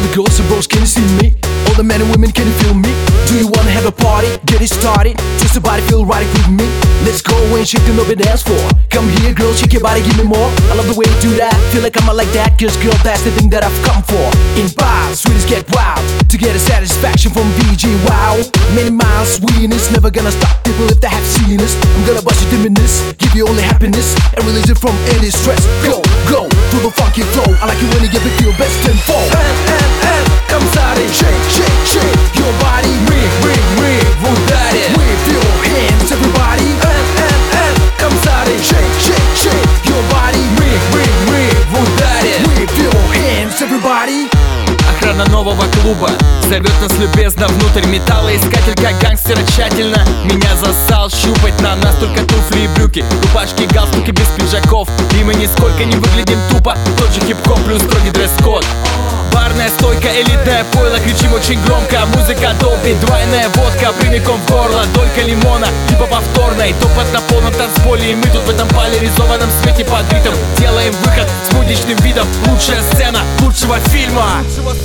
the girls and bros, can you see me? All the men and women, can you feel me? Do you wanna have a party? Get it started. Twist your body, feel right with me. Let's go and shake the up and dance floor. Come here, girl, shake your body, give me more. I love the way you do that. Feel like I'm like that, cause girl, that's the thing that I've come for. In bars, sweetest get wild. To get a satisfaction from VG, wow. Many miles, sweetness, never gonna stop people if they have seen us. I'm gonna bust you dimness, give you only happiness, and release it from any stress. Go, go, through the funky flow. I like it when you give it feel best tenfold. Come start it, shake, shake, shake your body, move, ударь. Wave your hands, everybody. Come start it, shake, shake, shake your body, move, ударь. Wave your hands, everybody. Охрана нового клуба зовет нас любезно внутрь. Металлоискатель, как гангстера, тщательно меня засал. Щупать на нас только туфли и брюки, рубашки, галстуки без пиджаков. И мы нисколько не выглядим тупо. Тот же хип-хоп плюс строгий дресс-код. Барная стойка, элитное пойло, кричим очень громко. Музыка топит, двойная водка прямиком в горло. Долька лимона, типа повторной. Топот на полном танцполе, и мы тут в этом поляризованном свете под ритм делаем выход с будничным видом. Лучшая сцена лучшего фильма.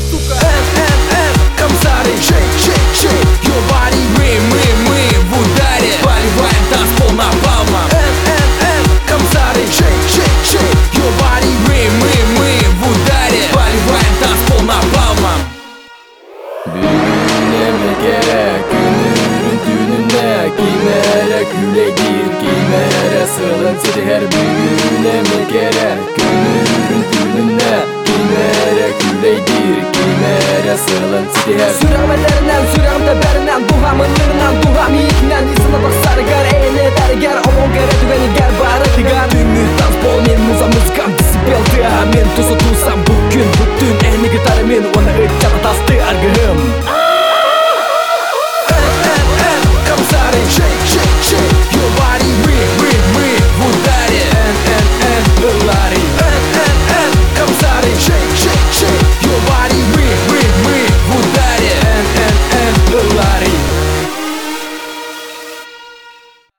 Come start it, shake, shake, shake your body. Мы в ударе, поливаем танцпол напалмом. Come start it, shake, shake, shake your body. Мы в ударе, поливаем танцпол напалмом. Büyüleme gerek günün düğününe. Giymere güle gir, giymere sığıntı her. Büyüleme gerek günün düğününe. Giymere güle gir, giymere sığıntı her. Sürəməllərindən, sürəm də bərindən. Duhamın yerindən, duham yiyindən. İsına bax sarı qar, eyni dərgər. Aman qərə